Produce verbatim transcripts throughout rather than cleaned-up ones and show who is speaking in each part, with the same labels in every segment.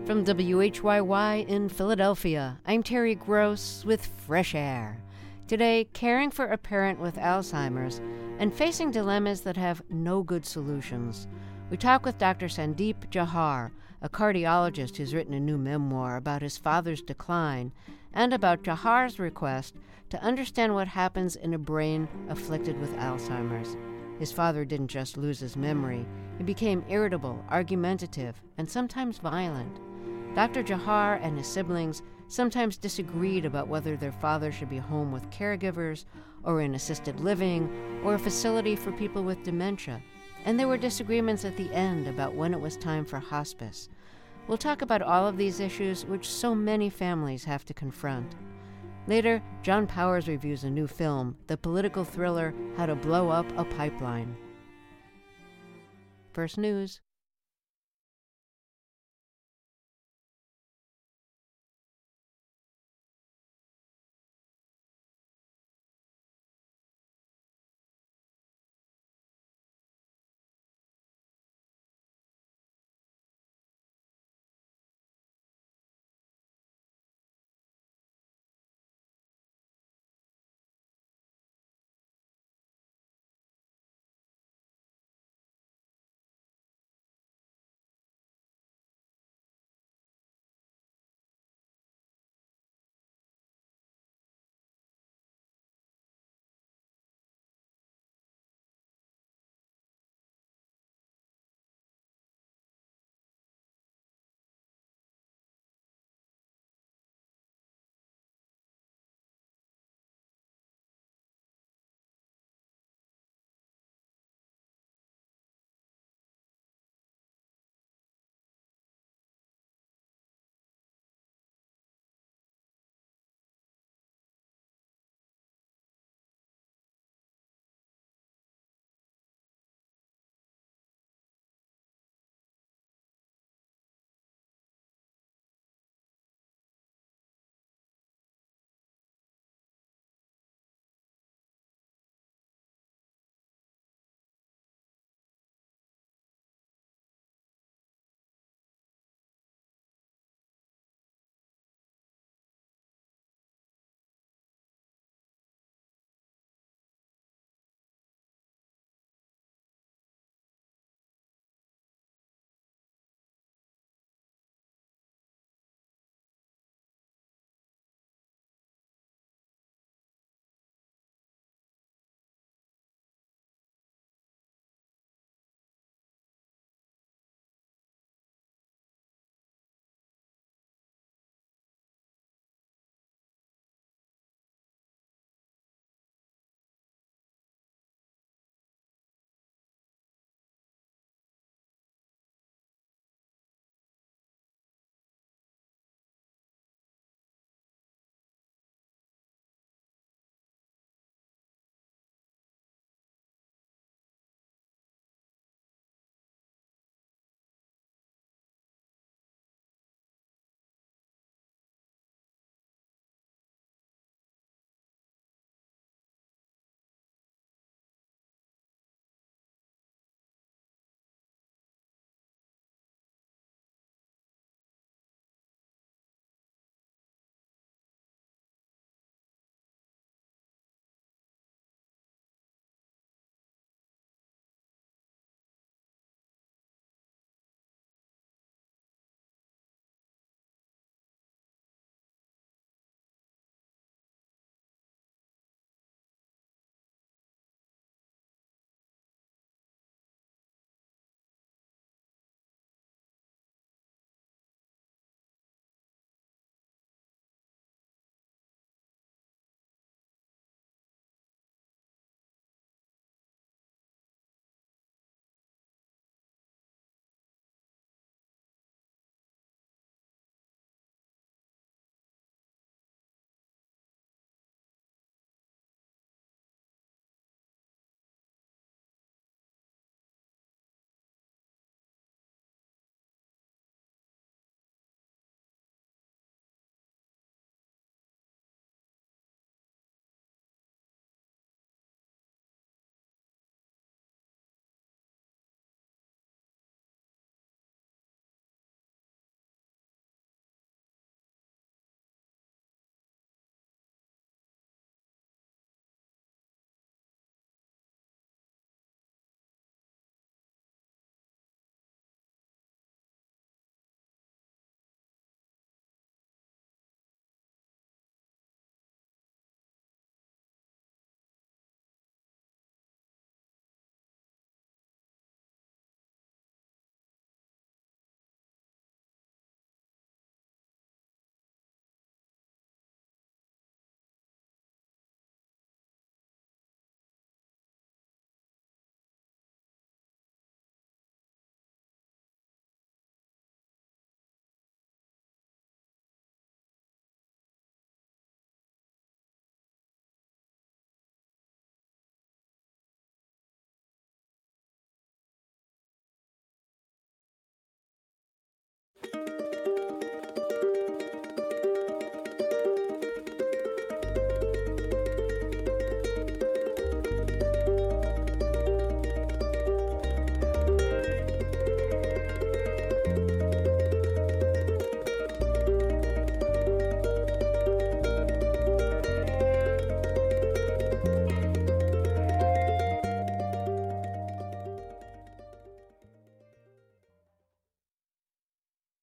Speaker 1: From W H Y Y in Philadelphia, I'm Terry Gross with Fresh Air. Today, caring for a parent with Alzheimer's and facing dilemmas that have no good solutions. We talk with Doctor Sandeep Jauhar, a cardiologist who's written a new memoir about his father's decline, and about Jauhar's request to understand what happens in a brain afflicted with Alzheimer's. His father didn't just lose his memory, he became irritable, argumentative, and sometimes violent. Doctor Jauhar and his siblings sometimes disagreed about whether their father should be home with caregivers, or in assisted living, or a facility for people with dementia. And there were disagreements at the end about when it was time for hospice. We'll talk about all of these issues which so many families have to confront. Later, John Powers reviews a new film, the political thriller How to Blow Up a Pipeline. First news.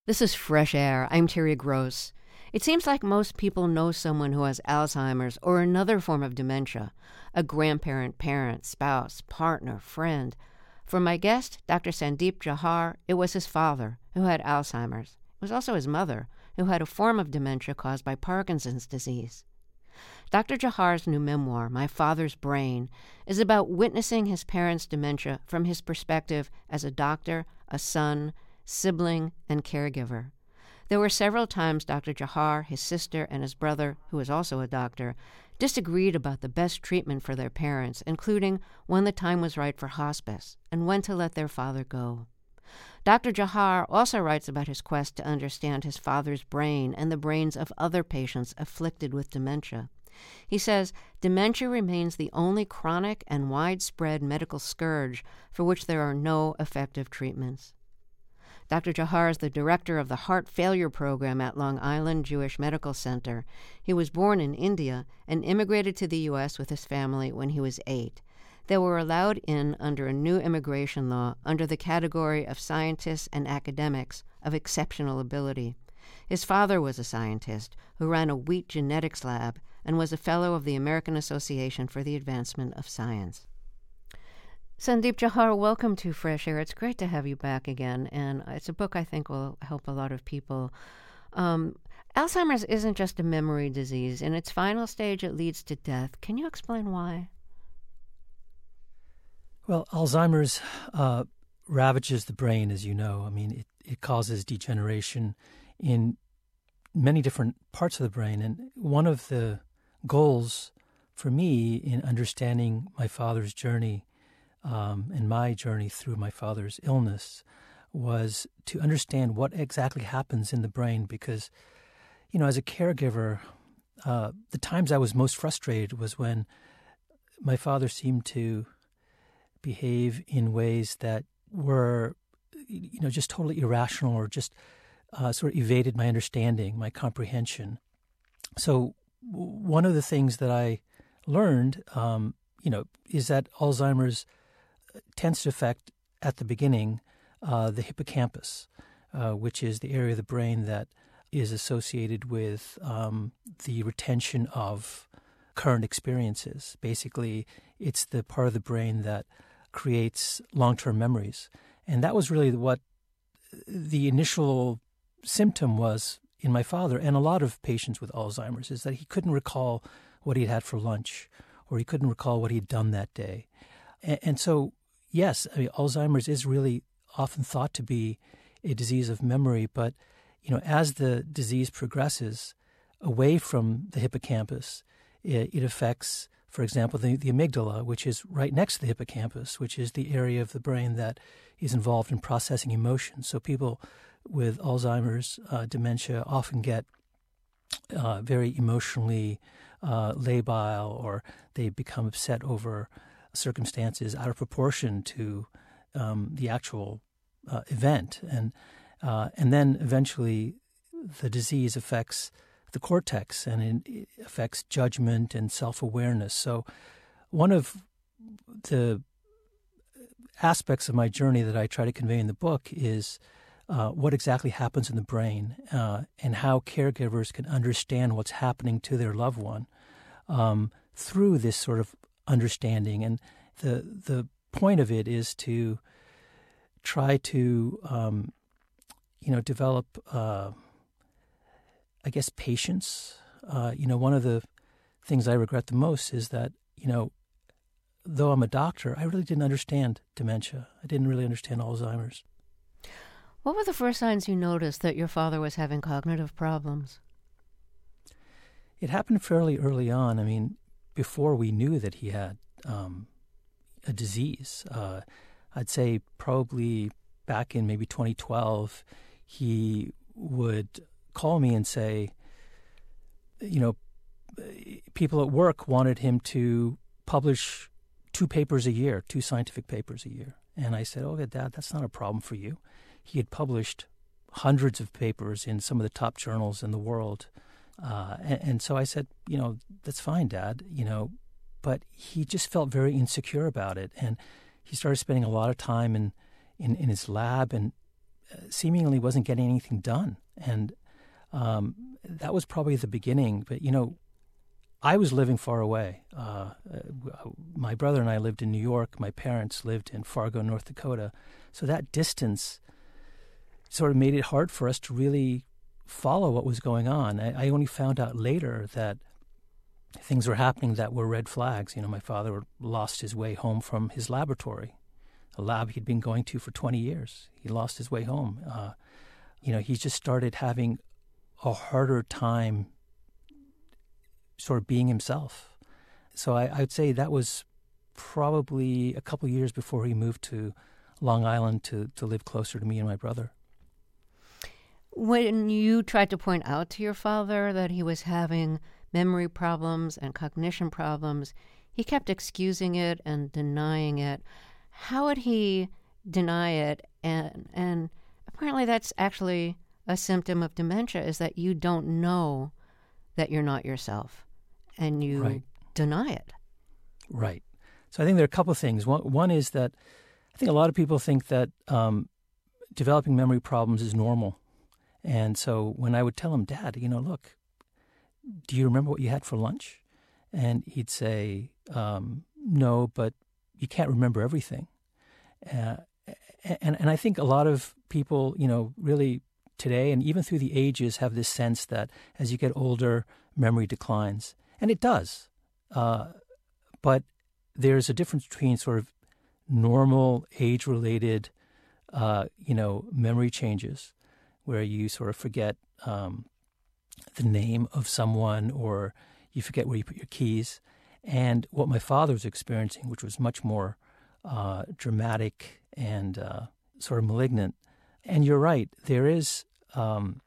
Speaker 1: This is Fresh Air. I'm Terry Gross. It seems like most people know someone who has Alzheimer's or another form of dementia, a grandparent, parent, spouse, partner, friend. For my guest, Doctor Sandeep Jauhar, it was his father, who had Alzheimer's. It was also his mother, who had a form of dementia caused by Parkinson's disease. Doctor Jauhar's new memoir, My Father's Brain, is about witnessing his parents' dementia from his perspective as a doctor, a son, sibling, and caregiver. There were several times Doctor Jauhar, his sister, and his brother, who was also a doctor, disagreed about the best treatment for their parents, including when the time was right for hospice and when to let their father go. Doctor Jauhar also writes about his quest to understand his father's brain and the brains of other patients afflicted with dementia. He says dementia remains the only chronic and widespread medical scourge for which there are no effective treatments. Doctor Jauhar is the director of the Heart Failure Program at Long Island Jewish Medical Center. He was born in India and immigrated to the U S with his family when he was eight. They were allowed in under a new immigration law under the category of scientists and academics of exceptional ability. His father was a scientist who ran a wheat genetics lab and was a fellow of the American Association for the Advancement of Science. Sandeep Jauhar, welcome to Fresh Air. It's great to have you back again, and it's a book I think will help a lot of people. Um, Alzheimer's isn't just a memory disease. In its final stage, it leads to death. Can you explain why?
Speaker 2: Well, Alzheimer's uh, ravages the brain, as you know. I mean, it, it causes degeneration in many different parts of the brain. And one of the goals for me in understanding my father's journey Um, and my journey through my father's illness was to understand what exactly happens in the brain because, you know, as a caregiver, uh, the times I was most frustrated was when my father seemed to behave in ways that were, you know, just totally irrational or just uh, sort of evaded my understanding, my comprehension. So one of the things that I learned, um, you know, is that Alzheimer's tends to affect, at the beginning, uh, the hippocampus, uh, which is the area of the brain that is associated with um, the retention of current experiences. Basically, it's the part of the brain that creates long-term memories. And that was really what the initial symptom was in my father and a lot of patients with Alzheimer's, is that he couldn't recall what he'd had for lunch or he couldn't recall what he'd done that day. And, and so yes, I mean, Alzheimer's is really often thought to be a disease of memory, but you know, as the disease progresses away from the hippocampus, it, it affects, for example, the, the amygdala, which is right next to the hippocampus, which is the area of the brain that is involved in processing emotions. So people with Alzheimer's uh, dementia often get uh, very emotionally uh, labile, or they become upset over circumstances out of proportion to um, the actual uh, event, and uh, and then eventually the disease affects the cortex and it affects judgment and self-awareness. So one of the aspects of my journey that I try to convey in the book is uh, what exactly happens in the brain uh, and how caregivers can understand what's happening to their loved one um, through this sort of understanding. And the the point of it is to try to, um, you know, develop, uh, I guess, patience. Uh, you know, one of the things I regret the most is that, you know, though I'm a doctor, I really didn't understand dementia. I didn't really understand Alzheimer's.
Speaker 1: What were the first signs you noticed that your father was having cognitive problems?
Speaker 2: It happened fairly early on. I mean, before we knew that he had um, a disease. Uh, I'd say probably back in maybe twenty twelve, he would call me and say, you know, people at work wanted him to publish two papers a year, two scientific papers a year. And I said, oh, Dad, that's not a problem for you. He had published hundreds of papers in some of the top journals in the world. Uh, and, and so I said, you know, that's fine, Dad, you know, but he just felt very insecure about it. And he started spending a lot of time in, in, in his lab. And seemingly wasn't getting anything done. And um, that was probably the beginning. But, you know, I was living far away. Uh, my brother and I lived in New York. My parents lived in Fargo, North Dakota. So that distance sort of made it hard for us to really follow what was going on. I, I only found out later that things were happening that were red flags. You know, my father lost his way home from his laboratory, a lab he'd been going to for twenty years. He lost his way home. Uh, you know, he just started having a harder time sort of being himself. So I, I would say that was probably a couple of years before he moved to Long Island to, to live closer to me and my brother.
Speaker 1: When you tried to point out to your father that he was having memory problems and cognition problems, he kept excusing it and denying it. How would he deny it? And and apparently that's actually a symptom of dementia, is that you don't know that you're not yourself, and you
Speaker 2: right.
Speaker 1: deny it.
Speaker 2: Right. So I think there are a couple of things. One, one is that I think a lot of people think that um, developing memory problems is normal. And so when I would tell him, Dad, you know, look, do you remember what you had for lunch? And he'd say, um, no, but you can't remember everything. Uh, and, and I think a lot of people, you know, really today and even through the ages have this sense that as you get older, memory declines. And it does. Uh, but there's a difference between sort of normal age-related, uh, you know, memory changes where you sort of forget um, the name of someone or you forget where you put your keys, and what my father was experiencing, which was much more uh, dramatic and uh, sort of malignant. And you're right, there is um,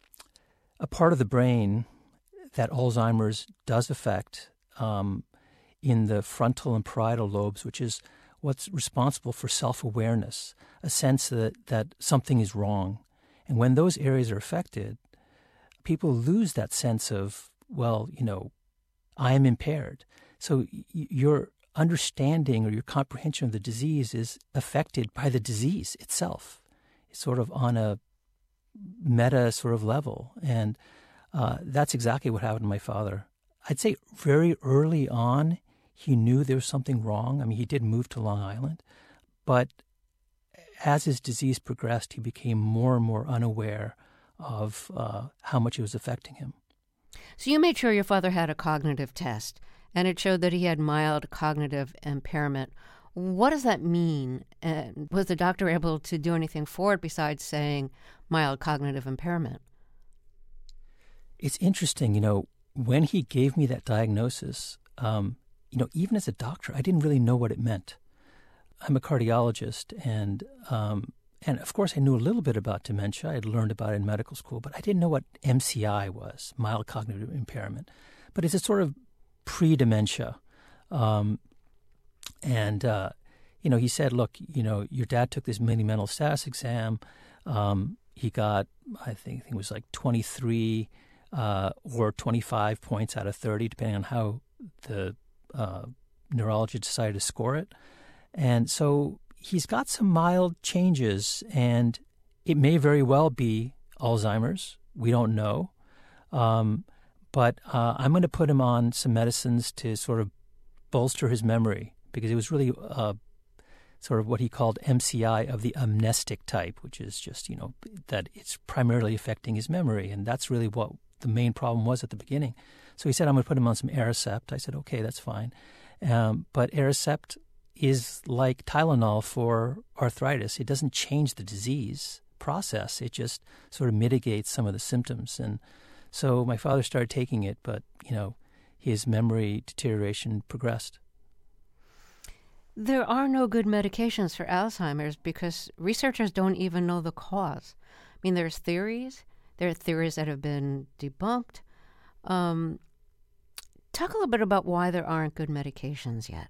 Speaker 2: a part of the brain that Alzheimer's does affect um, in the frontal and parietal lobes, which is what's responsible for self-awareness, a sense that, that something is wrong. And when those areas are affected, people lose that sense of, well, you know, I am impaired. So y- your understanding or your comprehension of the disease is affected by the disease itself. It's sort of on a meta sort of level. And uh, that's exactly what happened to my father. I'd say very early on, he knew there was something wrong. I mean, he did move to Long Island, but as his disease progressed, he became more and more unaware of uh, how much it was affecting him.
Speaker 1: So you made sure your father had a cognitive test, and it showed that he had mild cognitive impairment. What does that mean? And was the doctor able to do anything for it besides saying mild cognitive impairment?
Speaker 2: It's interesting, you know, when he gave me that diagnosis, um, you know, even as a doctor, I didn't really know what it meant. I'm a cardiologist, and um, and of course I knew a little bit about dementia. I had learned about it in medical school, but I didn't know what M C I was, mild cognitive impairment. But it's a sort of pre-dementia. Um, and, uh, you know, he said, look, you know, your dad took this mini mental status exam. Um, he got, I think, I think it was like twenty-three uh, or twenty-five points out of thirty, depending on how the uh, neurologist decided to score it. And so he's got some mild changes, and it may very well be Alzheimer's. We don't know. Um, but uh, I'm going to put him on some medicines to sort of bolster his memory, because it was really uh, sort of what he called M C I of the amnestic type, which is just, you know, that it's primarily affecting his memory. And that's really what the main problem was at the beginning. So he said, I'm going to put him on some Aricept. I said, okay, that's fine. Um, but Aricept is like Tylenol for arthritis. It doesn't change the disease process. It just sort of mitigates some of the symptoms. And so my father started taking it, but, you know, his memory deterioration progressed.
Speaker 1: There are no good medications for Alzheimer's because researchers don't even know the cause. I mean, there's theories. There are theories that have been debunked. Um, talk a little bit about why there aren't good medications yet.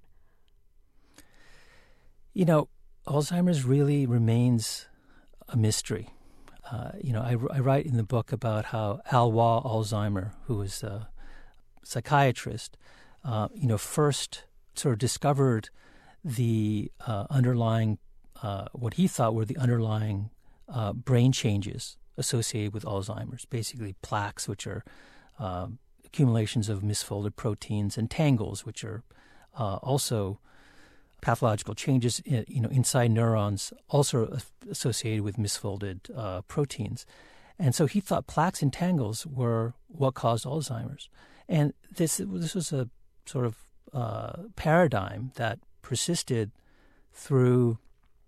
Speaker 2: You know, Alzheimer's really remains a mystery. Uh, you know, I, I write in the book about how Alois Alzheimer, who was a psychiatrist, uh, you know, first sort of discovered the uh, underlying, uh, what he thought were the underlying uh, brain changes associated with Alzheimer's, basically plaques, which are uh, accumulations of misfolded proteins, and tangles, which are uh, also pathological changes, in, you know, inside neurons, also associated with misfolded uh, proteins. And so he thought plaques and tangles were what caused Alzheimer's. And this this was a sort of uh, paradigm that persisted through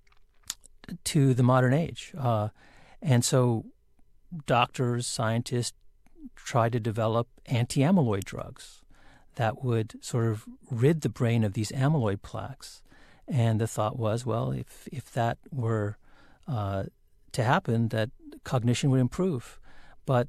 Speaker 2: to the modern age. Uh, and so doctors, scientists tried to develop anti-amyloid drugs that would sort of rid the brain of these amyloid plaques. And the thought was, well, if, if that were uh, to happen, that cognition would improve. But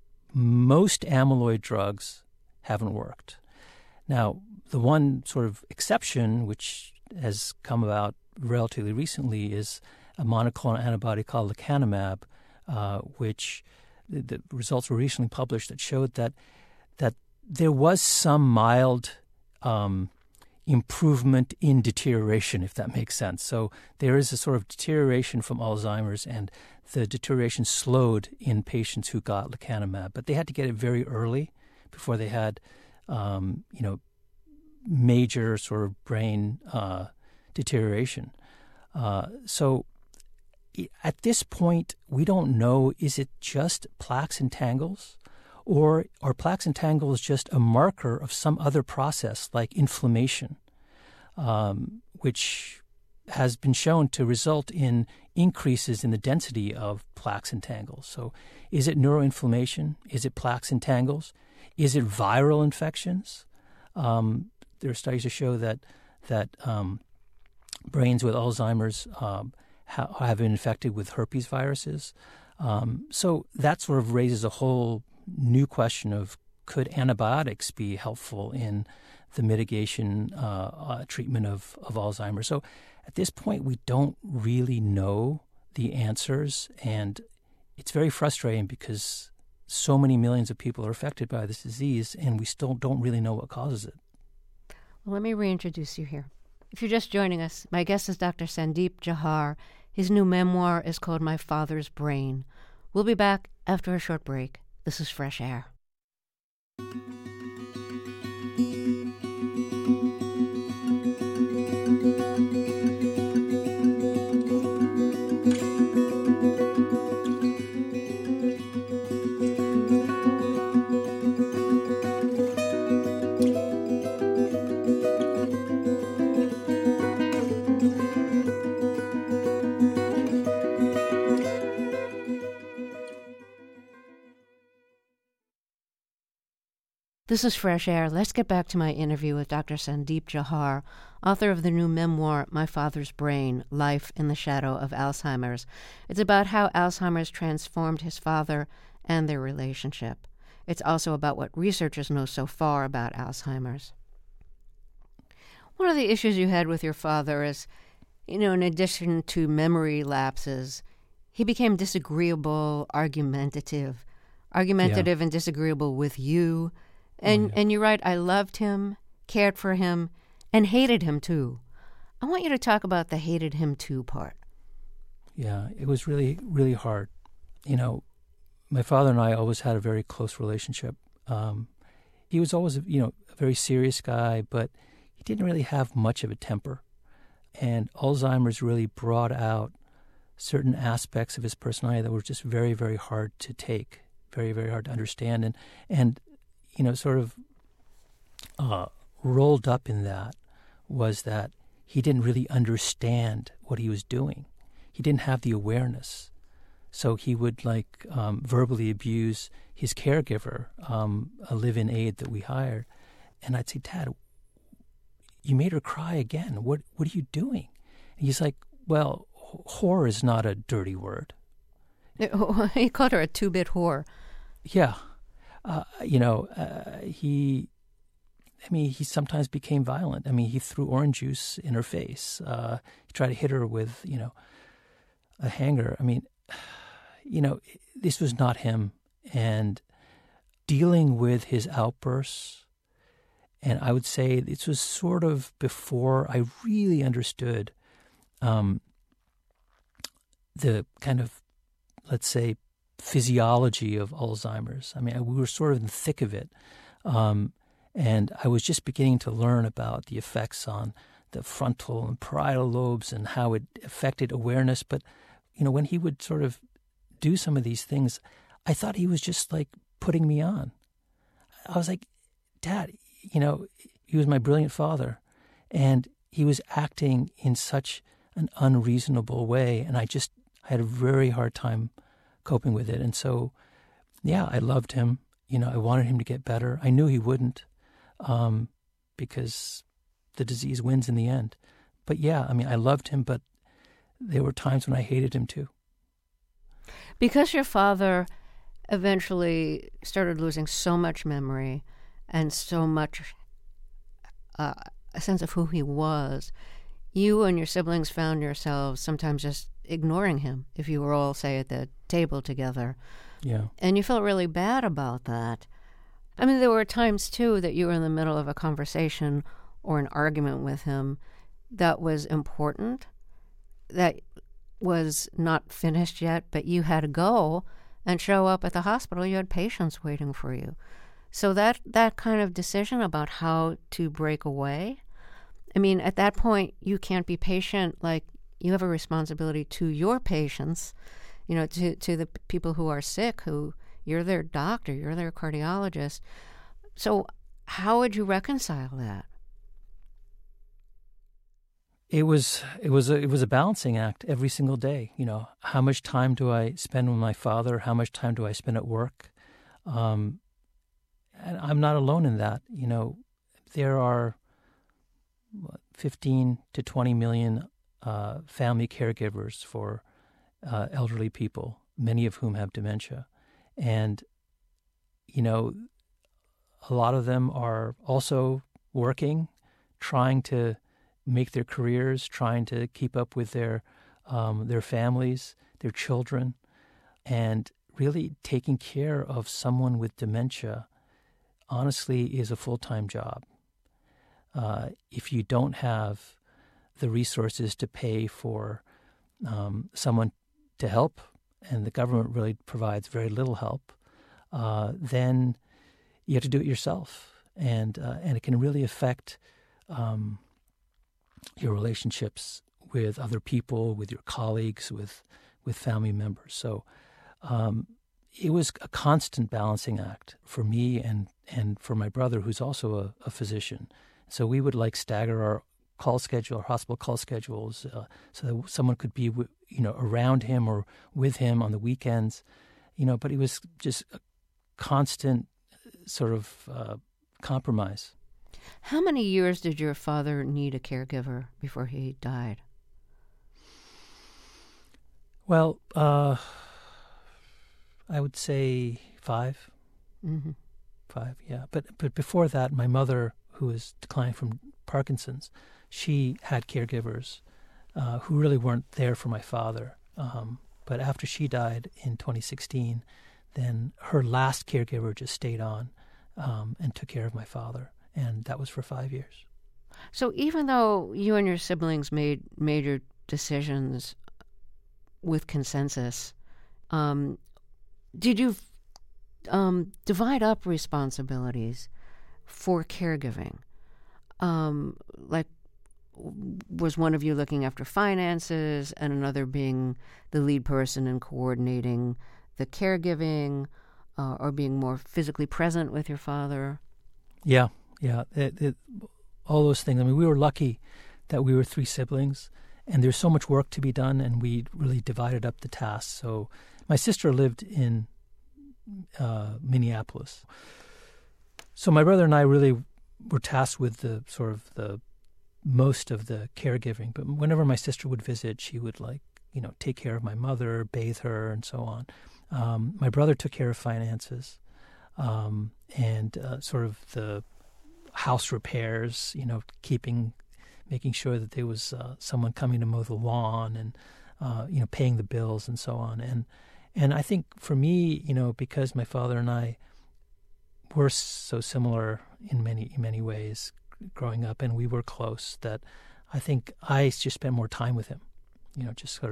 Speaker 2: most amyloid drugs haven't worked. Now, the one sort of exception, which has come about relatively recently, is a monoclonal antibody called lecanemab, uh, which the, the results were recently published that showed that that there was some mild um, improvement in deterioration, if that makes sense. So there is a sort of deterioration from Alzheimer's, and the deterioration slowed in patients who got lecanemab, but they had to get it very early before they had, um, you know, major sort of brain uh, deterioration. Uh, so at this point, we don't know, is it just plaques and tangles, or are plaques and tangles just a marker of some other process like inflammation, um, which has been shown to result in increases in the density of plaques and tangles. So is it neuroinflammation? Is it plaques and tangles? Is it viral infections? Um, there are studies to show that that um, brains with Alzheimer's um, ha- have been infected with herpes viruses. Um, so that sort of raises a whole new question of, could antibiotics be helpful in the mitigation uh, uh, treatment of, of Alzheimer's? So at this point, we don't really know the answers, and it's very frustrating because so many millions of people are affected by this disease, and we still don't really know what causes it.
Speaker 1: Well, let me reintroduce you here. If you're just joining us, my guest is Doctor Sandeep Jauhar. His new memoir is called My Father's Brain. We'll be back after a short break. This is Fresh Air. This is Fresh Air. Let's get back to my interview with Doctor Sandeep Jauhar, author of the new memoir, My Father's Brain, Life in the Shadow of Alzheimer's. It's about how Alzheimer's transformed his father and their relationship. It's also about what researchers know so far about Alzheimer's. One of the issues you had with your father is, you know, in addition to memory lapses, he became disagreeable, argumentative, argumentative yeah. and disagreeable with you. And, oh, yeah. and you're right, I loved him, cared for him, and hated him too. I want you to talk about the hated him too part.
Speaker 2: Yeah, it was really, really hard. You know, my father and I always had a very close relationship. Um, he was always, you know, a very serious guy, but he didn't really have much of a temper. And Alzheimer's really brought out certain aspects of his personality that were just very, very hard to take, very, very hard to understand. And, and you know, sort of uh, rolled up in that was that he didn't really understand what he was doing. He didn't have the awareness. So he would, like, um, verbally abuse his caregiver, um, a live-in aide that we hired. And I'd say, Dad, you made her cry again. What what are you doing? And he's like, well, whore is not a dirty word.
Speaker 1: He called her a two-bit whore.
Speaker 2: Yeah. Uh, you know, uh, he, I mean, he sometimes became violent. I mean, he threw orange juice in her face. Uh, he tried to hit her with, you know, a hanger. I mean, you know, this was not him. And dealing with his outbursts, and I would say this was sort of before I really understood um, the kind of let's say, physiology of Alzheimer's. I mean, we were sort of in the thick of it. Um, and I was just beginning to learn about the effects on the frontal and parietal lobes and how it affected awareness. But, you know, when he would sort of do some of these things, I thought he was just like putting me on. I was like, Dad, you know, he was my brilliant father, and he was acting in such an unreasonable way, and I just I had a very hard time coping with it. And so, yeah, I loved him. You know, I wanted him to get better. I knew he wouldn't, um, because the disease wins in the end. But yeah, I mean, I loved him, but there were times when I hated him too.
Speaker 1: Because your father eventually started losing so much memory and so much uh, a sense of who he was, you and your siblings found yourselves sometimes just ignoring him if you were all, say, at the table together.
Speaker 2: Yeah.
Speaker 1: And you felt really bad about that. I mean, there were times, too, that you were in the middle of a conversation or an argument with him that was important, that was not finished yet, but you had to go and show up at the hospital. You had patients waiting for you. So that, that kind of decision about how to break away, I mean, at that point, you can't be patient. Like, you have a responsibility to your patients, you know, to, to the people who are sick, who you're their doctor, you're their cardiologist. So how would you reconcile that?
Speaker 2: It was it was a, it was a balancing act every single day. You know, how much time do I spend with my father? How much time do I spend at work? Um, and I'm not alone in that. You know, there are what, fifteen to twenty million uh, family caregivers for uh, elderly people, many of whom have dementia, and you know, a lot of them are also working, trying to make their careers, trying to keep up with their um, their families, their children, and really taking care of someone with dementia, honestly, is a full-time job. Uh, if you don't have the resources to pay for um, someone to help, and the government really provides very little help, uh, then you have to do it yourself, and uh, and it can really affect Um, your relationships with other people, with your colleagues, with with family members. So um, it was a constant balancing act for me and, and for my brother, who's also a, a physician. So we would like stagger our call schedule, our hospital call schedules, uh, so that someone could be, you know, around him or with him on the weekends, you know. But it was just a constant sort of uh, compromise.
Speaker 1: How many years did your father need a caregiver before he died?
Speaker 2: Well, uh, I would say five.
Speaker 1: Mm-hmm.
Speaker 2: Five, yeah. But but before that, my mother, who was declining from Parkinson's, she had caregivers uh, who really weren't there for my father. Um, but after she died in twenty sixteen, then her last caregiver just stayed on um, and took care of my father. And that was for five years.
Speaker 1: So even though you and your siblings made major decisions with consensus, um, did you um, divide up responsibilities for caregiving? Um, like, was one of you looking after finances and another being the lead person in coordinating the caregiving, uh, or being more physically present with your father?
Speaker 2: Yeah. Yeah, it, it, all those things. I mean, we were lucky that we were three siblings, and there's so much work to be done, and we really divided up the tasks. So my sister lived in uh, Minneapolis. So my brother and I really were tasked with the sort of the most of the caregiving. But whenever my sister would visit, she would, like, you know, take care of my mother, bathe her, and so on. Um, my brother took care of finances um, and uh, sort of the house repairs, you know, keeping, making sure that there was uh, someone coming to mow the lawn and, uh, you know, paying the bills and so on. And and I think for me, you know, because my father and I were so similar in many in many ways growing up, and we were close, that I think I just spent more time with him, you know, just sort of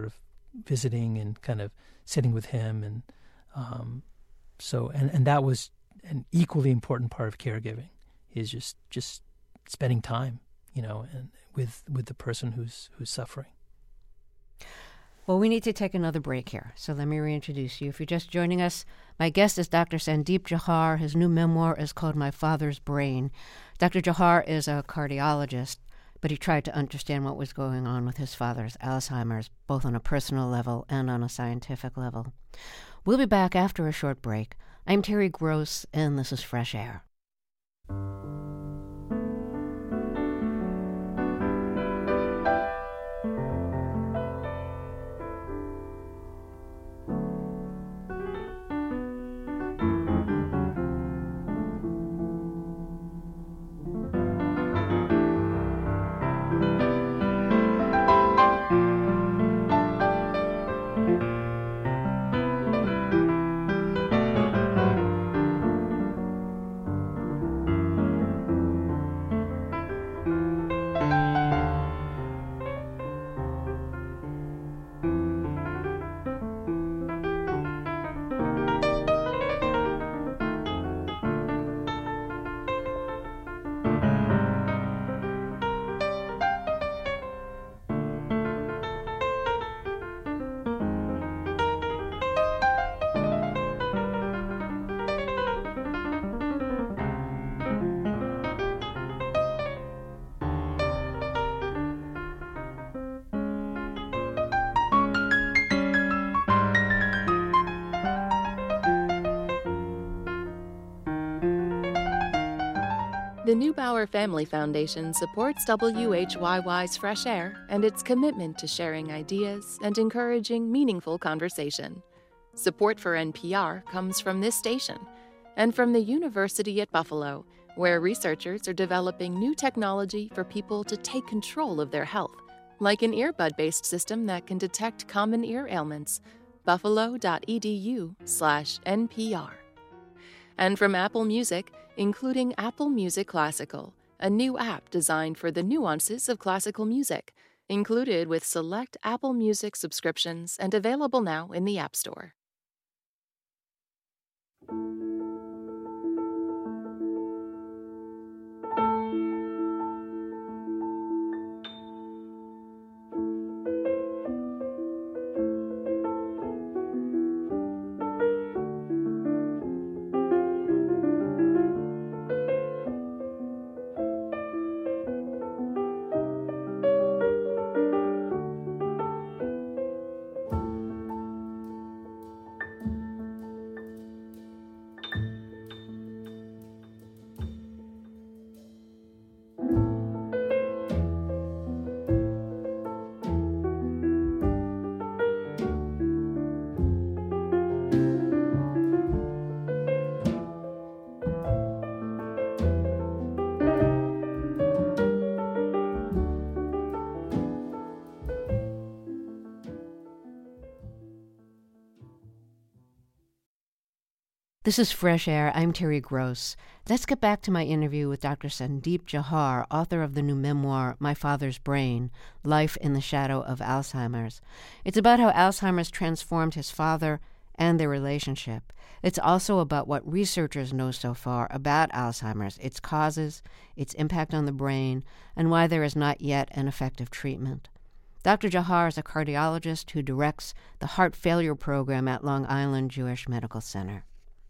Speaker 2: visiting and kind of sitting with him. And um, so, and, and that was an equally important part of caregiving, is just, just spending time, you know, and with, with the person who's, who's suffering.
Speaker 1: Well, we need to take another break here, so let me reintroduce you. If you're just joining us, my guest is Doctor Sandeep Jauhar. His new memoir is called My Father's Brain. Doctor Jauhar is a cardiologist, but he tried to understand what was going on with his father's Alzheimer's, both on a personal level and on a scientific level. We'll be back after a short break. I'm Terry Gross, and this is Fresh Air.
Speaker 3: The Neubauer Family Foundation supports W H Y Y's Fresh Air and its commitment to sharing ideas and encouraging meaningful conversation. Support for N P R comes from this station and from the University at Buffalo, where researchers are developing new technology for people to take control of their health, like an earbud-based system that can detect common ear ailments. buffalo.edu slash NPR. And from Apple Music, including Apple Music Classical, a new app designed for the nuances of classical music, included with select Apple Music subscriptions and available now in the App Store.
Speaker 1: This is Fresh Air. I'm Terry Gross. Let's get back to my interview with Doctor Sandeep Jauhar, author of the new memoir, My Father's Brain, Life in the Shadow of Alzheimer's. It's about how Alzheimer's transformed his father and their relationship. It's also about what researchers know so far about Alzheimer's, its causes, its impact on the brain, and why there is not yet an effective treatment. Doctor Jauhar is a cardiologist who directs the heart failure program at Long Island Jewish Medical Center.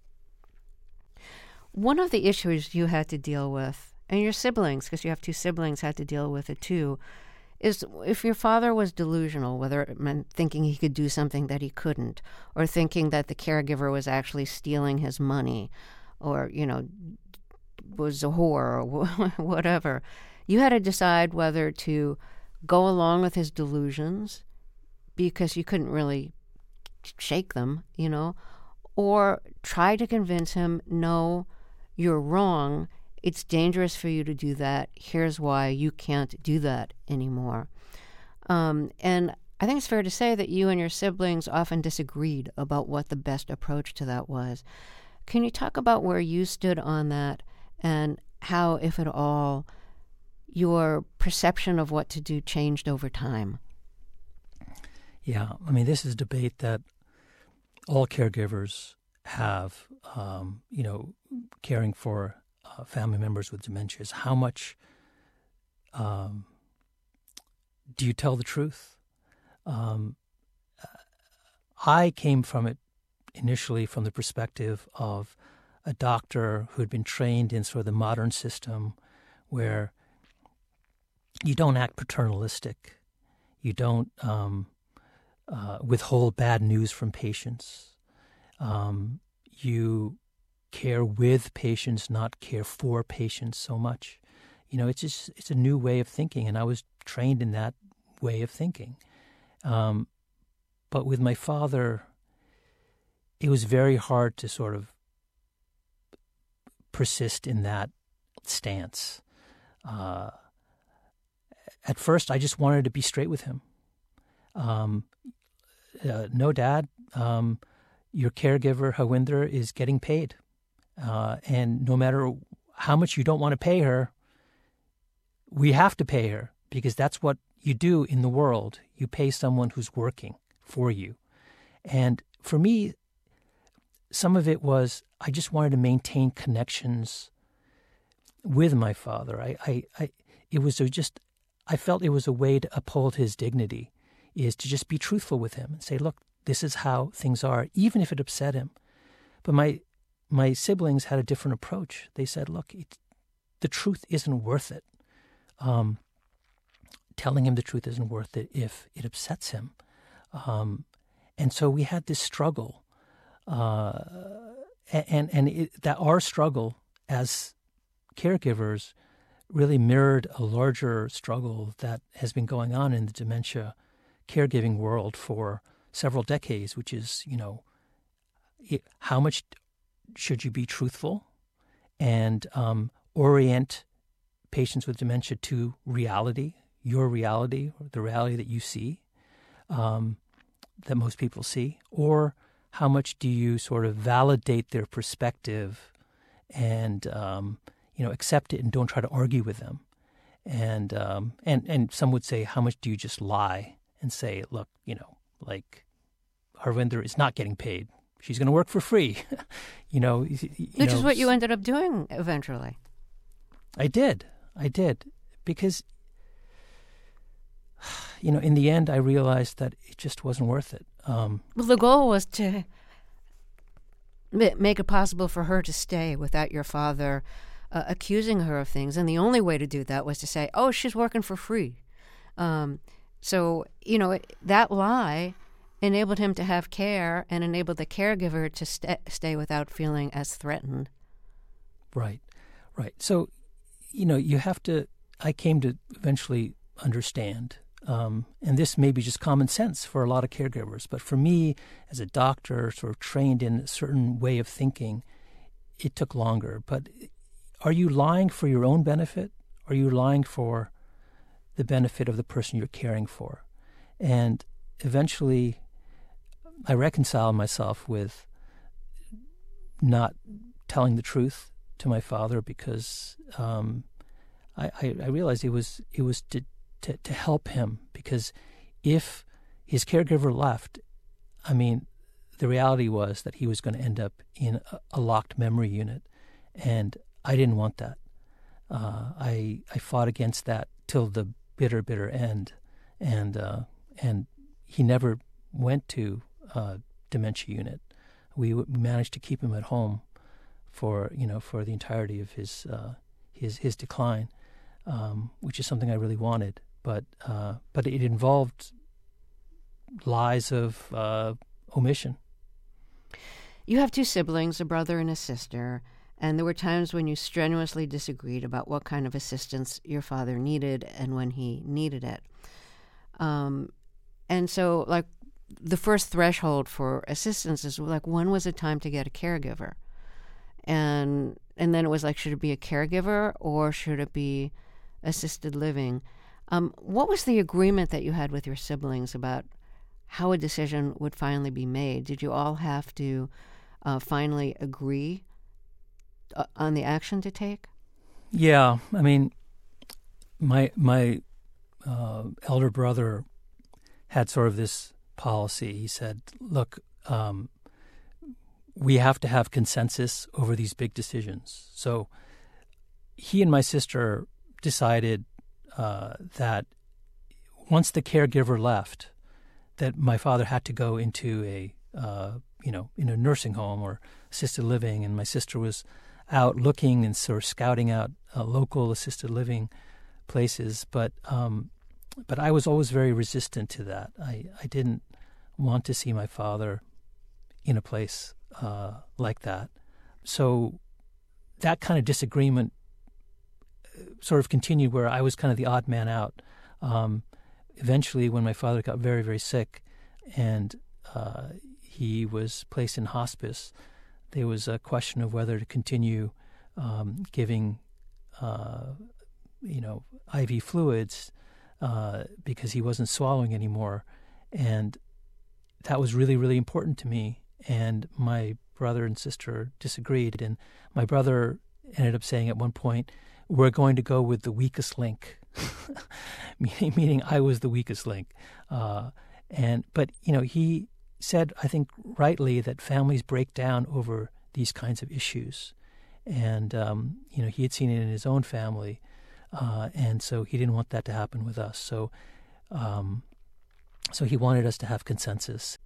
Speaker 1: One of the issues you had to deal with, and your siblings, because you have two siblings, had to deal with it too, is if your father was delusional, whether it meant thinking he could do something that he couldn't, or thinking that the caregiver was actually stealing his money, or, you know, was a whore, or whatever. You had to decide whether to go along with his delusions, because you couldn't really shake them, you know, or try to convince him, no, you're wrong. It's dangerous for you to do that. Here's why you can't do that anymore. Um, and I think it's fair to say that you and your siblings often disagreed about what the best approach to that was. Can you talk about where you stood on that and how, if at all, your perception of what to do changed over time?
Speaker 2: Yeah, I mean, this is a debate that all caregivers have, um, you know, caring for uh, family members with dementia. Is how much um, do you tell the truth? Um, I came from it initially from the perspective of a doctor who had been trained in sort of the modern system where you don't act paternalistic. You don't um, uh, withhold bad news from patients. Um, you care with patients, not care for patients so much. You know, it's just it's a new way of thinking, and I was trained in that way of thinking. Um, but with my father, it was very hard to sort of persist in that stance. Uh, at first, I just wanted to be straight with him. Um, uh, no, Dad, um, your caregiver, Hawinder, is getting paid. Uh, and no matter how much you don't want to pay her, we have to pay her because that's what you do in the world. You pay someone who's working for you. And for me, some of it was I just wanted to maintain connections with my father. I, I, I it was just, I felt it was a way to uphold his dignity, is to just be truthful with him and say, look, this is how things are, even if it upset him. But my my siblings had a different approach. They said, look, it, the truth isn't worth it. Um, telling him the truth isn't worth it if it upsets him. Um, and so we had this struggle. Uh, and and it, that our struggle as caregivers really mirrored a larger struggle that has been going on in the dementia caregiving world for several decades, which is, you know, it, how much should you be truthful and um, orient patients with dementia to reality, your reality, or the reality that you see, um, that most people see, or how much do you sort of validate their perspective and, um, you know, accept it and don't try to argue with them? And, um, and, and some would say, how much do you just lie and say, look, you know, like Harvinder is not getting paid. She's going to work for free, you know. You
Speaker 1: Which
Speaker 2: know,
Speaker 1: is what you ended up doing eventually.
Speaker 2: I did. I did. Because, you know, in the end, I realized that it just wasn't worth it. Um,
Speaker 1: well, the goal was to make it possible for her to stay without your father uh, accusing her of things. And the only way to do that was to say, oh, she's working for free. Um, so, you know, that lie enabled him to have care and enabled the caregiver to st- stay without feeling as threatened.
Speaker 2: Right, right. So, you know, you have to, I came to eventually understand, um, and this may be just common sense for a lot of caregivers, but for me, as a doctor, sort of trained in a certain way of thinking, it took longer. But are you lying for your own benefit? Or are you lying for the benefit of the person you're caring for? And eventually, I reconciled myself with not telling the truth to my father because um, I, I, I realized it was it was to, to to help him, because if his caregiver left, I mean, the reality was that he was going to end up in a, a locked memory unit, and I didn't want that. Uh, I I fought against that till the bitter bitter end, and uh, and he never went to Uh, dementia unit. We, w- we managed to keep him at home for you know for the entirety of his uh, his his decline, um, which is something I really wanted. But uh, but it involved lies of uh, omission.
Speaker 1: You have two siblings, a brother and a sister, and there were times when you strenuously disagreed about what kind of assistance your father needed and when he needed it. Um, and so, like, the first threshold for assistance is like, when was it time to get a caregiver? And and then it was like, should it be a caregiver or should it be assisted living? Um, what was the agreement that you had with your siblings about how a decision would finally be made? Did you all have to uh, finally agree uh, on the action to take?
Speaker 2: Yeah, I mean, my my uh, elder brother had sort of this policy. He said, look, um, we have to have consensus over these big decisions. So he and my sister decided uh, that once the caregiver left, that my father had to go into a, uh, you know, in a nursing home or assisted living, and my sister was out looking and sort of scouting out uh, local assisted living places. But um, but I was always very resistant to that. I, I didn't want to see my father in a place uh, like that. So that kind of disagreement sort of continued, where I was kind of the odd man out. Um, eventually, when my father got very, very sick and uh, he was placed in hospice, there was a question of whether to continue um, giving, uh, you know, I V fluids uh, because he wasn't swallowing anymore. And that was really, really important to me. And my brother and sister disagreed. And my brother ended up saying at one point, we're going to go with the weakest link, meaning, meaning I was the weakest link. Uh, and but, you know, he said, I think rightly, that families break down over these kinds of issues. And, um, you know, he had seen it in his own family. Uh, and so he didn't want that to happen with us. So, um, so he wanted us to have consensus.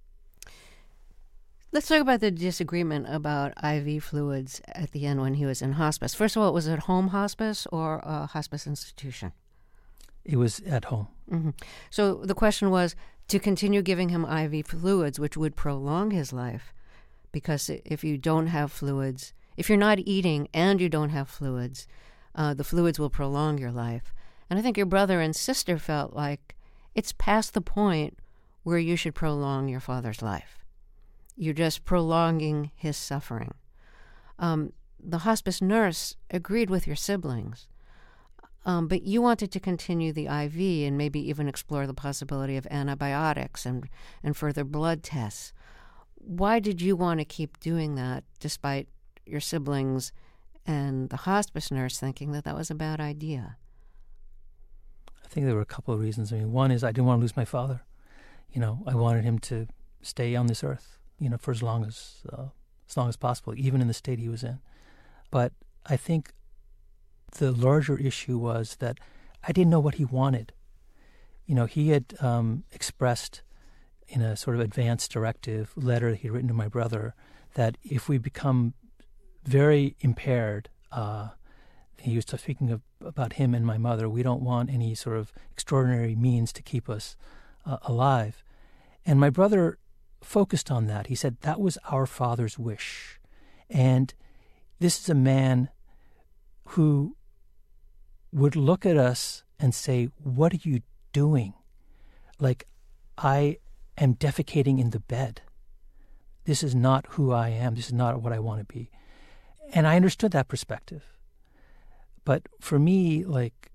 Speaker 1: Let's talk about the disagreement about I V fluids at the end when he was in hospice. First of all, was it home hospice or a hospice institution?
Speaker 2: It was at home.
Speaker 1: Mm-hmm. So the question was to continue giving him I V fluids, which would prolong his life, because if you don't have fluids, if you're not eating and you don't have fluids, uh, the fluids will prolong your life. And I think your brother and sister felt like it's past the point where you should prolong your father's life. You're just prolonging his suffering. Um, the hospice nurse agreed with your siblings, um, but you wanted to continue the I V and maybe even explore the possibility of antibiotics and, and further blood tests. Why did you want to keep doing that despite your siblings and the hospice nurse thinking that that was a bad idea?
Speaker 2: I think there were a couple of reasons. I mean, one is I didn't want to lose my father. You know, I wanted him to stay on this earth, you know, for as long as uh, as long as possible, even in the state he was in. But I think the larger issue was that I didn't know what he wanted. You know, he had um, expressed in a sort of advance directive letter that he'd written to my brother that if we become very impaired, uh, he was speaking of, about him and my mother, we don't want any sort of extraordinary means to keep us uh, alive. And my brother focused on that. He said that was our father's wish. And this is a man who would look at us and say, what are you doing? Like, I am defecating in the bed. This is not who I am. This is not what I want to be. And I understood that perspective. But for me, like,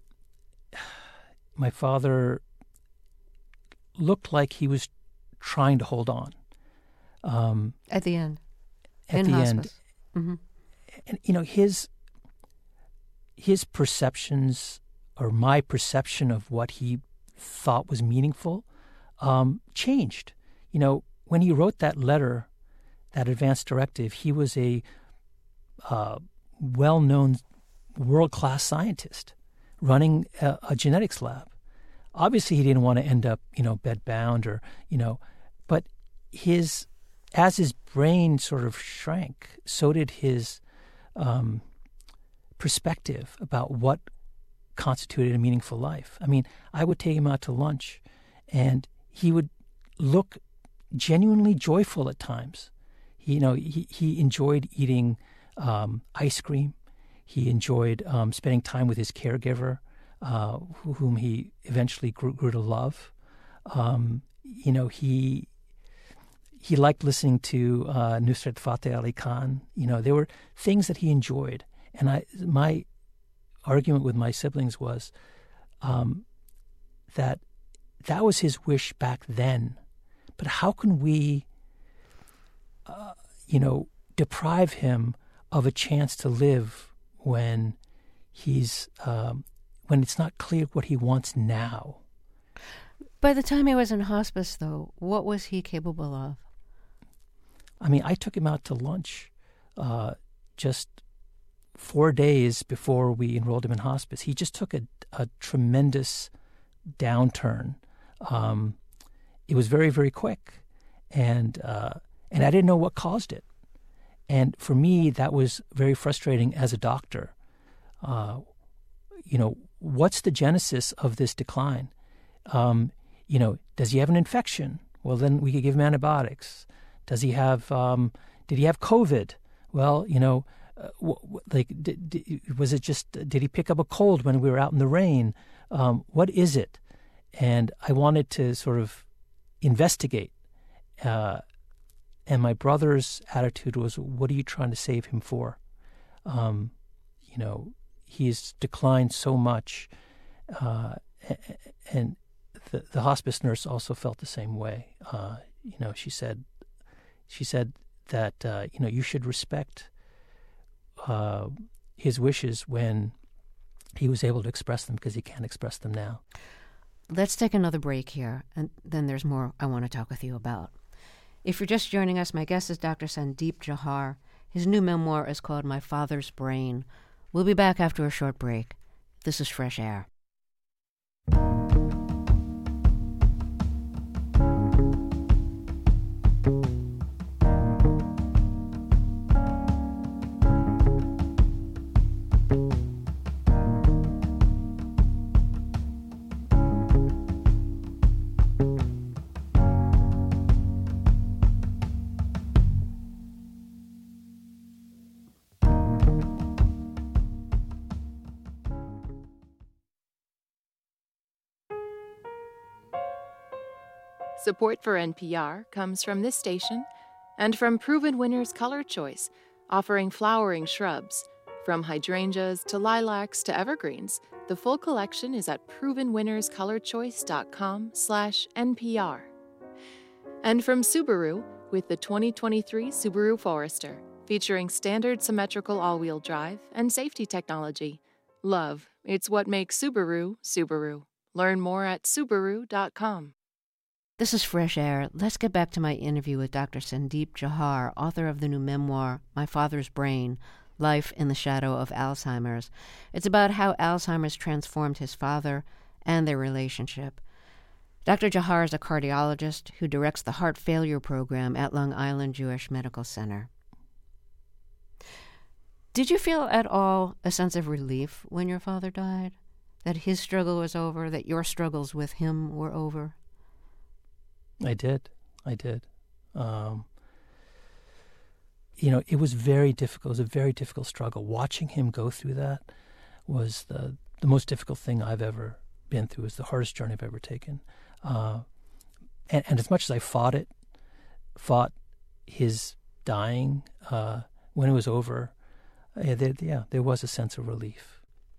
Speaker 2: my father looked like he was trying to hold on. Um,
Speaker 1: at the end.
Speaker 2: At
Speaker 1: in
Speaker 2: the
Speaker 1: hospice.
Speaker 2: end.
Speaker 1: Mm-hmm.
Speaker 2: And, you know, his his perceptions, or my perception of what he thought was meaningful, um, changed. You know, when he wrote that letter, that advance directive, he was a uh, well-known world-class scientist running a, a genetics lab. Obviously, he didn't want to end up, you know, bedbound or, you know, but his, as his brain sort of shrank, so did his um, perspective about what constituted a meaningful life. I mean, I would take him out to lunch, and he would look genuinely joyful at times. He, you know, he, he enjoyed eating um, ice cream. He enjoyed um, spending time with his caregiver, uh, whom he eventually grew, grew to love. Um, you know, he he liked listening to uh, Nusrat Fateh Ali Khan. You know, there were things that he enjoyed. And I, my argument with my siblings was um, that that was his wish back then. But how can we, uh, you know, deprive him of a chance to live when he's um, when it's not clear what he wants now?
Speaker 1: By the time he was in hospice, though, what was he capable of?
Speaker 2: I mean, I took him out to lunch uh, just four days before we enrolled him in hospice. He just took a, a tremendous downturn. Um, it was very, very quick. And uh, and I didn't know what caused it. And for me, that was very frustrating as a doctor. Uh, you know, what's the genesis of this decline? Um, you know, does he have an infection? Well, then we could give him antibiotics. Does he have, um, did he have COVID? Well, you know, uh, w- w- like, d- d- was it just, did he pick up a cold when we were out in the rain? Um, what is it? And I wanted to sort of investigate. Uh, and my brother's attitude was, what are you trying to save him for? Um, you know, he's declined so much. Uh, and the, the hospice nurse also felt the same way. Uh, you know, she said, she said that, uh, you know, you should respect uh, his wishes when he was able to express them, because he can't express them now.
Speaker 1: Let's take another break here, and then there's more I want to talk with you about. If you're just joining us, my guest is Doctor Sandeep Jauhar. His new memoir is called My Father's Brain. We'll be back after a short break. This is Fresh Air.
Speaker 3: Support for N P R comes from this station and from Proven Winners Color Choice, offering flowering shrubs. From hydrangeas to lilacs to evergreens, the full collection is at proven winners color choice dot com slash N P R. And from Subaru with the twenty twenty-three Subaru Forester, featuring standard symmetrical all-wheel drive and safety technology. Love, it's what makes Subaru, Subaru. Learn more at Subaru dot com.
Speaker 1: This is Fresh Air. Let's get back to my interview with Doctor Sandeep Jauhar, author of the new memoir, My Father's Brain, Life in the Shadow of Alzheimer's. It's about how Alzheimer's transformed his father and their relationship. Doctor Jauhar is a cardiologist who directs the heart failure program at Long Island Jewish Medical Center. Did you feel at all a sense of relief when your father died? That his struggle was over, that your struggles with him were over?
Speaker 2: I did. I did. Um, you know, it was very difficult. It was a very difficult struggle. Watching him go through that was the the most difficult thing I've ever been through. It was the hardest journey I've ever taken. Uh, and, and as much as I fought it, fought his dying, uh, when it was over, yeah there, yeah, there was a sense of relief.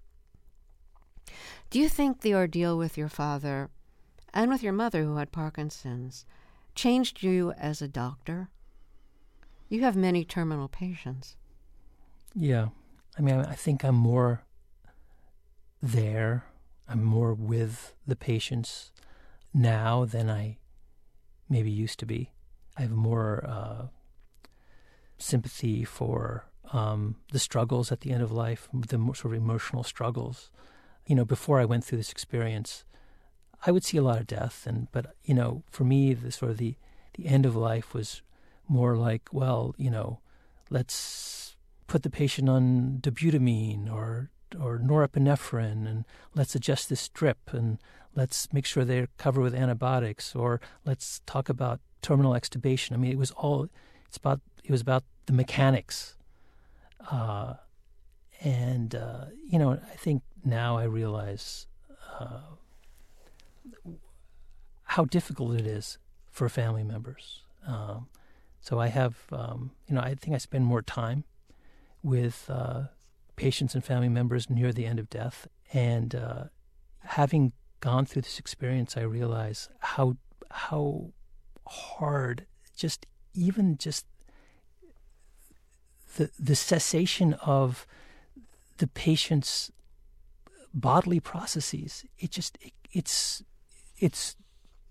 Speaker 1: Do you think the ordeal with your father and with your mother, who had Parkinson's, changed you as a doctor? You have many terminal patients.
Speaker 2: Yeah. I mean, I think I'm more there. I'm more with the patients now than I maybe used to be. I have more uh, sympathy for um, the struggles at the end of life, the more sort of emotional struggles. You know, before I went through this experience, I would see a lot of death, and but you know, for me, the sort of the, the end of life was more like, well, you know, let's put the patient on dobutamine or or norepinephrine, and let's adjust this drip, and let's make sure they're covered with antibiotics, or let's talk about terminal extubation. I mean, it was all it's about. It was about the mechanics, uh, and uh, you know, I think now I realize. Uh, how difficult it is for family members. Um, so I have, um, you know, I think I spend more time with uh, patients and family members near the end of death. And uh, having gone through this experience, I realize how how hard, just even just the the cessation of the patient's bodily processes. It just it, it's it's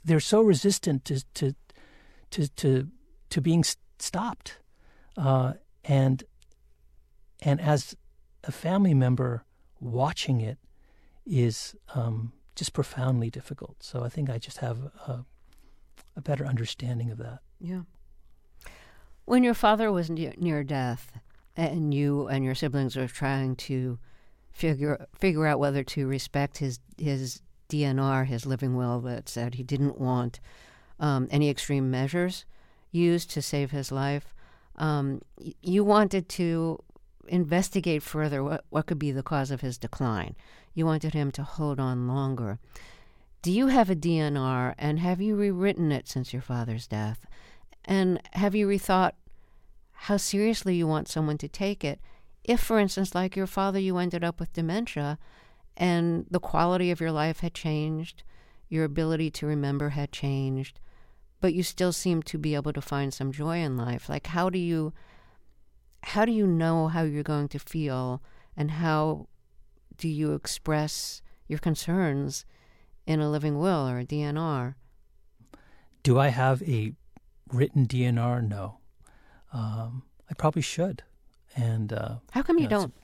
Speaker 2: they're so resistant to to to to, to being stopped, uh, and and as a family member, watching it is um, just profoundly difficult. So I think I just have a, a better understanding of that.
Speaker 1: Yeah. When your father was near, near death, and you and your siblings were trying to figure figure out whether to respect his his D N R, his living will that said he didn't want um, any extreme measures used to save his life, um, y- you wanted to investigate further what, what could be the cause of his decline. You wanted him to hold on longer. Do you have a D N R, and have you rewritten it since your father's death? And have you rethought how seriously you want someone to take it if, for instance, like your father, you ended up with dementia and the quality of your life had changed, your ability to remember had changed, but you still seem to be able to find some joy in life? Like, how do you how do you know how you're going to feel, and how do you express your concerns in a living will or a D N R?
Speaker 2: Do I have a written D N R? No. Um, I probably should. And uh,
Speaker 1: how come you,
Speaker 2: you know,
Speaker 1: don't?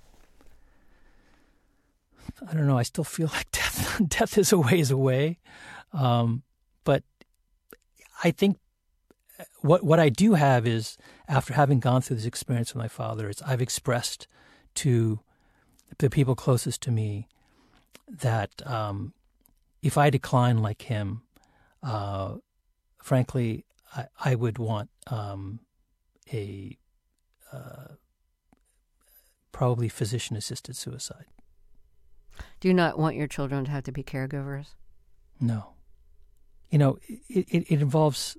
Speaker 2: I don't know. I still feel like death death is a ways away. Um, but I think what what I do have is, after having gone through this experience with my father, is I've expressed to the people closest to me that um, if I decline like him, uh, frankly, I, I would want um, a uh, probably physician-assisted suicide.
Speaker 1: Do you not want your children to have to be caregivers?
Speaker 2: No. You know, it, it, it involves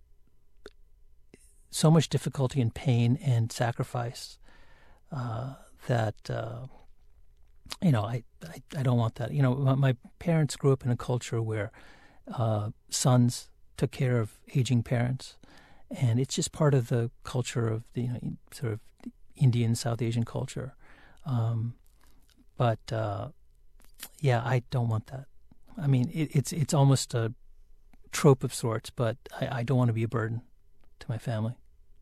Speaker 2: so much difficulty and pain and sacrifice uh, that, uh, you know, I, I, I don't want that. You know, my, my parents grew up in a culture where uh, sons took care of aging parents, and it's just part of the culture of the, you know, sort of Indian, South Asian culture. Um, but, uh, yeah, I don't want that. I mean, it, it's it's almost a trope of sorts, but I, I don't want to be a burden to my family.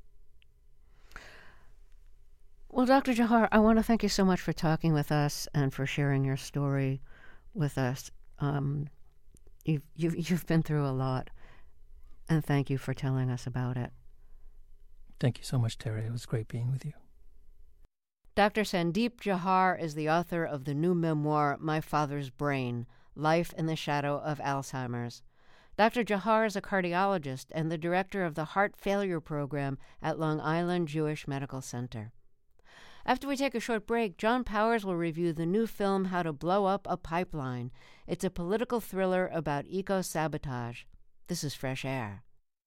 Speaker 1: Well, Doctor Jahar, I want to thank you so much for talking with us and for sharing your story with us. Um, you've, you've, you've been through a lot, and thank you for telling us about it.
Speaker 2: Thank you so much, Terry. It was great being with you.
Speaker 1: Doctor Sandeep Jahar is the author of the new memoir, My Father's Brain, Life in the Shadow of Alzheimer's. Doctor Jahar is a cardiologist and the director of the Heart Failure Program at Long Island Jewish Medical Center. After we take a short break, John Powers will review the new film, How to Blow Up a Pipeline. It's a political thriller about eco-sabotage. This is Fresh Air.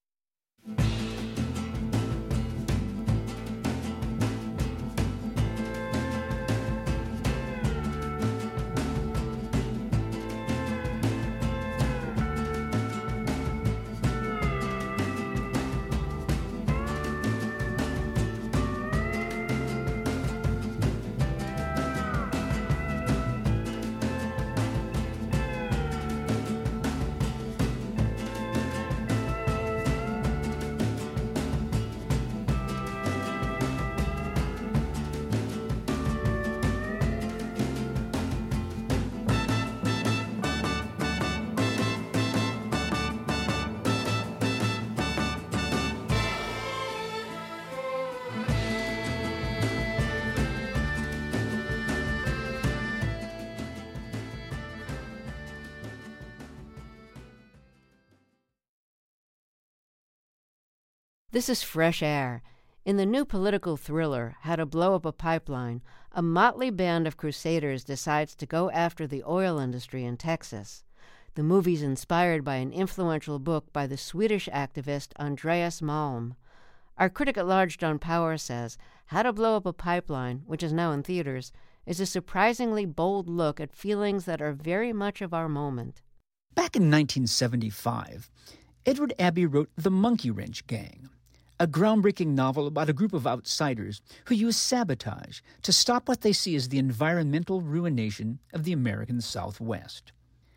Speaker 1: This is Fresh Air. In the new political thriller, How to Blow Up a Pipeline, a motley band of crusaders decides to go after the oil industry in Texas. The movie's inspired by an influential book by the Swedish activist Andreas Malm. Our critic at large, John Powers, says How to Blow Up a Pipeline, which is now in theaters, is a surprisingly bold look at feelings that are very much of our moment.
Speaker 4: Back in nineteen seventy-five, Edward Abbey wrote The Monkey Wrench Gang, a groundbreaking novel about a group of outsiders who use sabotage to stop what they see as the environmental ruination of the American Southwest.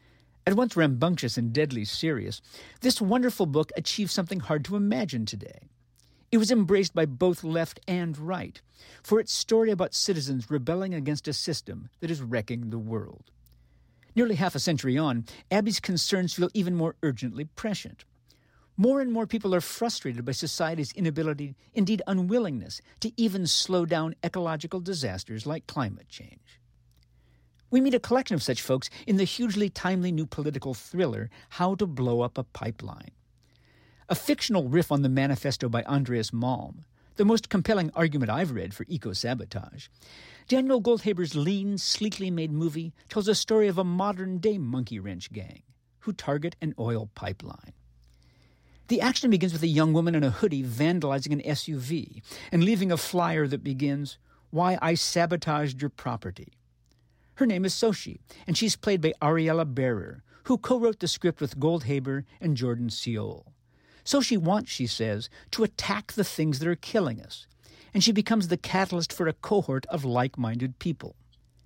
Speaker 4: At once rambunctious and deadly serious, this wonderful book achieved something hard to imagine today. It was embraced by both left and right for its story about citizens rebelling against a system that is wrecking the world. Nearly half a century on, Abby's concerns feel even more urgently prescient. More and more people are frustrated by society's inability, indeed unwillingness, to even slow down ecological disasters like climate change. We meet a collection of such folks in the hugely timely new political thriller, How to Blow Up a Pipeline. A fictional riff on the manifesto by Andreas Malm, the most compelling argument I've read for eco-sabotage, Daniel Goldhaber's lean, sleekly made movie tells a story of a modern-day monkey wrench gang who target an oil pipeline. The action begins with a young woman in a hoodie vandalizing an S U V and leaving a flyer that begins, "Why I Sabotaged Your Property." Her name is Sochi, and she's played by Ariella Bearer, who co-wrote the script with Goldhaber and Jordan Seol. Sochi wants, she says, to attack the things that are killing us, and she becomes the catalyst for a cohort of like-minded people.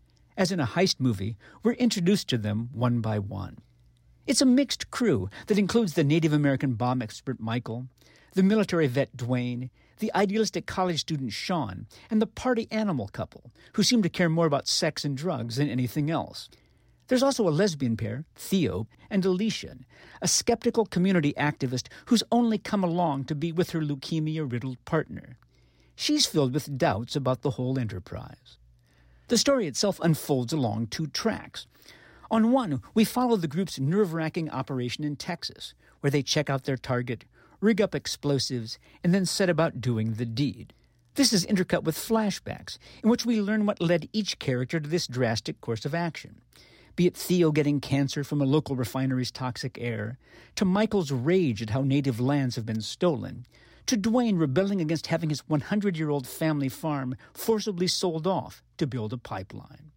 Speaker 4: As in a heist movie, we're introduced to them one by one. It's a mixed crew that includes the Native American bomb expert Michael, the military vet Dwayne, the idealistic college student Sean, and the party animal couple, who seem to care more about sex and drugs than anything else. There's also a lesbian pair, Theo and Alicia, a skeptical community activist who's only come along to be with her leukemia-riddled partner. She's filled with doubts about the whole enterprise. The story itself unfolds along two tracks. On one, we follow the group's nerve-wracking operation in Texas, where they check out their target, rig up explosives, and then set about doing the deed. This is intercut with flashbacks, in which we learn what led each character to this drastic course of action. Be it Theo getting cancer from a local refinery's toxic air, to Michael's rage at how native lands have been stolen, to Dwayne rebelling against having his one hundred-year-old family farm forcibly sold off to build a pipeline.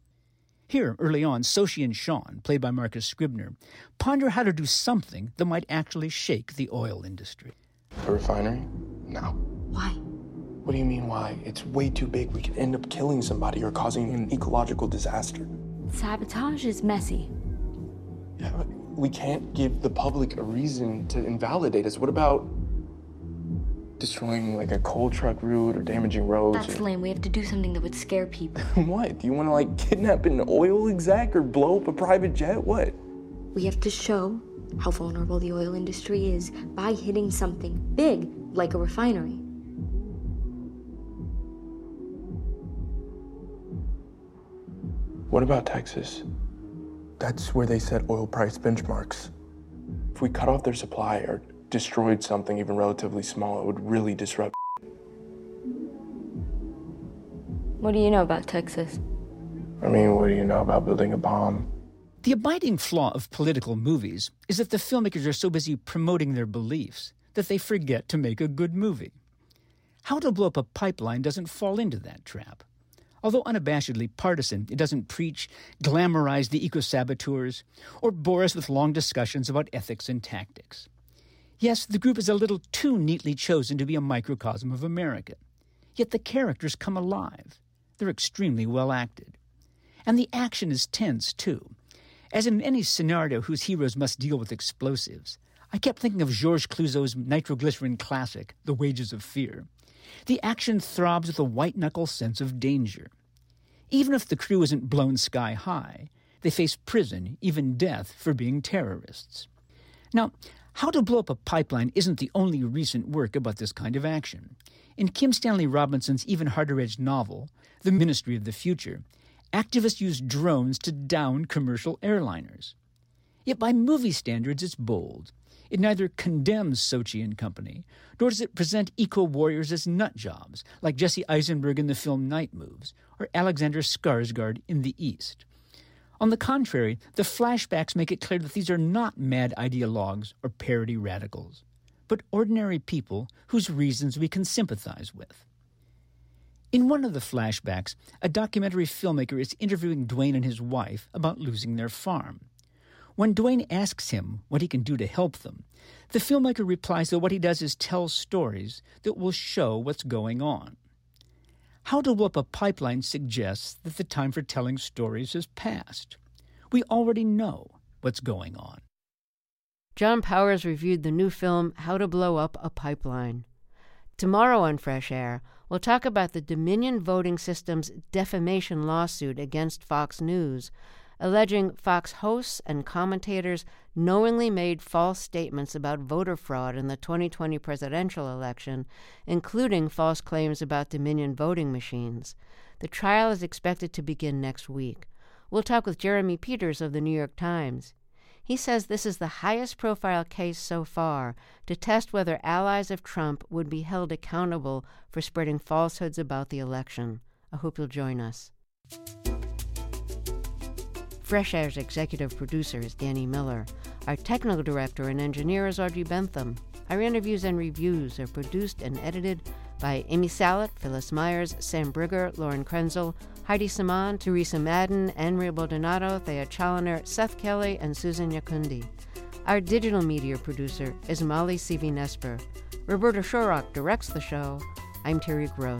Speaker 4: Here, early on, Sochi and Sean, played by Marcus Scribner, ponder how to do something that might actually shake the oil industry.
Speaker 5: A refinery? No.
Speaker 6: Why?
Speaker 5: What do you mean why? It's way too big. We could end up killing somebody or causing an ecological disaster.
Speaker 6: Sabotage is messy.
Speaker 5: Yeah, but we can't give the public a reason to invalidate us. What about destroying like a coal truck route or damaging roads?
Speaker 6: That's
Speaker 5: or...
Speaker 6: lame. We have to do something that would scare people.
Speaker 5: What? Do you want to like kidnap an oil exec or blow up a private jet? What?
Speaker 6: We have to show how vulnerable the oil industry is by hitting something big like a refinery.
Speaker 5: What about Texas? That's where they set oil price benchmarks. If we cut off their supply or destroyed something even relatively small, it would really disrupt.
Speaker 6: What do you know about Texas?
Speaker 5: I mean, what do you know about building a bomb?
Speaker 4: The abiding flaw of political movies is that the filmmakers are so busy promoting their beliefs that they forget to make a good movie. How to Blow Up a Pipeline doesn't fall into that trap. Although unabashedly partisan, it doesn't preach, glamorize the eco-saboteurs, or bore us with long discussions about ethics and tactics. Yes, the group is a little too neatly chosen to be a microcosm of America. Yet the characters come alive. They're extremely well acted. And the action is tense, too. As in any scenario whose heroes must deal with explosives, I kept thinking of Georges Clouzot's nitroglycerin classic, The Wages of Fear. The action throbs with a white-knuckle sense of danger. Even if the crew isn't blown sky high, they face prison, even death, for being terrorists. Now, How to Blow Up a Pipeline isn't the only recent work about this kind of action. In Kim Stanley Robinson's even harder-edged novel, The Ministry of the Future, activists use drones to down commercial airliners. Yet by movie standards, it's bold. It neither condemns Sochi and company, nor does it present eco-warriors as nut jobs, like Jesse Eisenberg in the film Night Moves, or Alexander Skarsgård in The East. On the contrary, the flashbacks make it clear that these are not mad ideologues or parody radicals, but ordinary people whose reasons we can sympathize with. In one of the flashbacks, a documentary filmmaker is interviewing Dwayne and his wife about losing their farm. When Dwayne asks him what he can do to help them, the filmmaker replies that what he does is tell stories that will show what's going on. How to Blow Up a Pipeline suggests that the time for telling stories has passed. We already know what's going on.
Speaker 1: John Powers reviewed the new film How to Blow Up a Pipeline. Tomorrow on Fresh Air, we'll talk about the Dominion Voting System's defamation lawsuit against Fox News, alleging Fox hosts and commentators knowingly made false statements about voter fraud in the twenty twenty presidential election, including false claims about Dominion voting machines. The trial is expected to begin next week. We'll talk with Jeremy Peters of the New York Times. He says this is the highest-profile case so far to test whether allies of Trump would be held accountable for spreading falsehoods about the election. I hope you'll join us. Fresh Air's executive producer is Danny Miller. Our technical director and engineer is Audrey Bentham. Our interviews and reviews are produced and edited by Amy Salet, Phyllis Myers, Sam Brigger, Lauren Krenzel, Heidi Saman, Teresa Madden, Anne-Marie Baldonado, Thea Challoner, Seth Kelly, and Susan Yakundi. Our digital media producer is Molly Seavy-Nesper. Roberta Shorrock directs the show. I'm Terry Gross.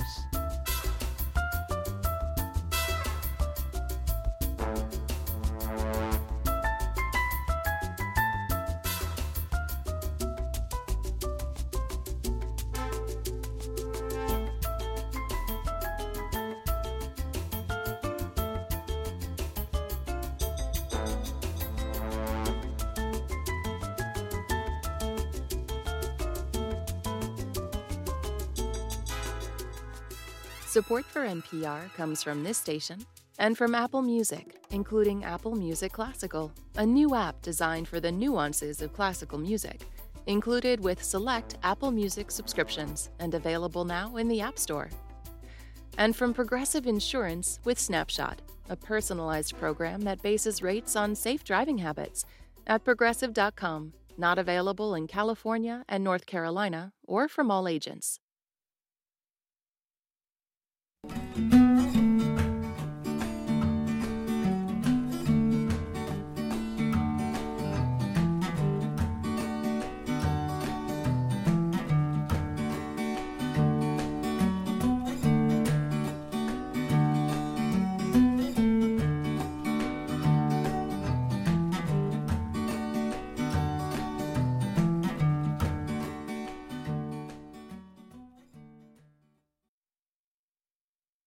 Speaker 3: Support for N P R comes from this station and from Apple Music, including Apple Music Classical, a new app designed for the nuances of classical music, included with select Apple Music subscriptions and available now in the App Store. And from Progressive Insurance with Snapshot, a personalized program that bases rates on safe driving habits at progressive dot com, not available in California and North Carolina or from all agents.